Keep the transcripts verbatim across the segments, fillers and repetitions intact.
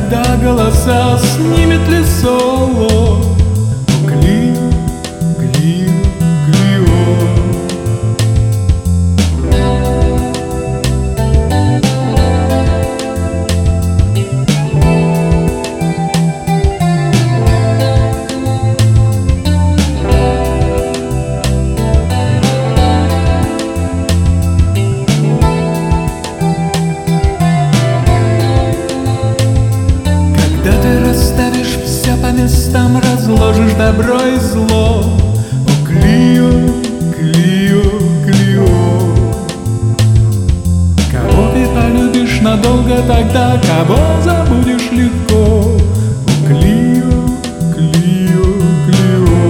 Когда голоса снимет ли соло? Клио, Клио, Клио. Когда ты расставишь все по местам, разложишь добро и зло. О, Клио, Клио, Клио. Кого ты полюбишь надолго тогда, кого забудешь легко. О, Клио, Клио, Клио.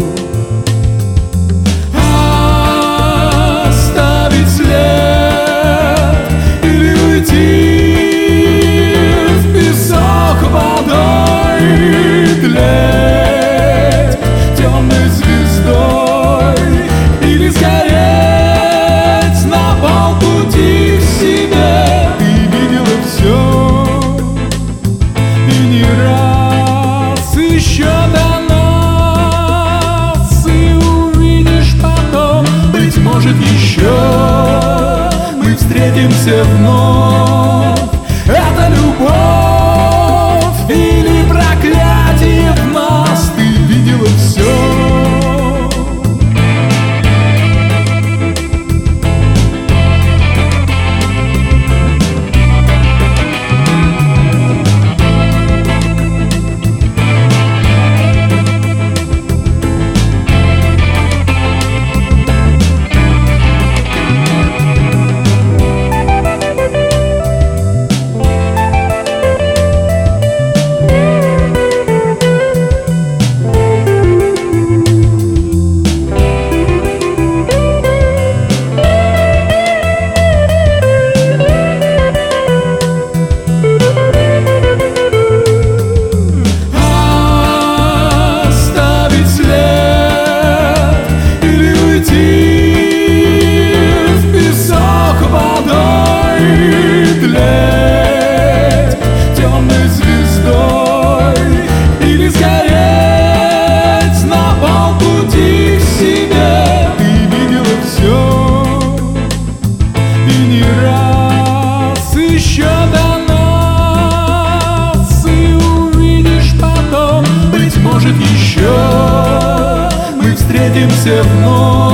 Оставить след или уйти водой тлеть темной звездой или сгореть на полпути в себе. Ты видела все и не раз еще до нас, и увидишь потом, быть может, еще мы встретимся вновь. Это любовь или проклятие в нас? Ты видела все. Темной звездой или сгореть на полпути к себе. Ты видела все и не раз еще до нас, и увидишь потом, быть может, еще мы встретимся вновь.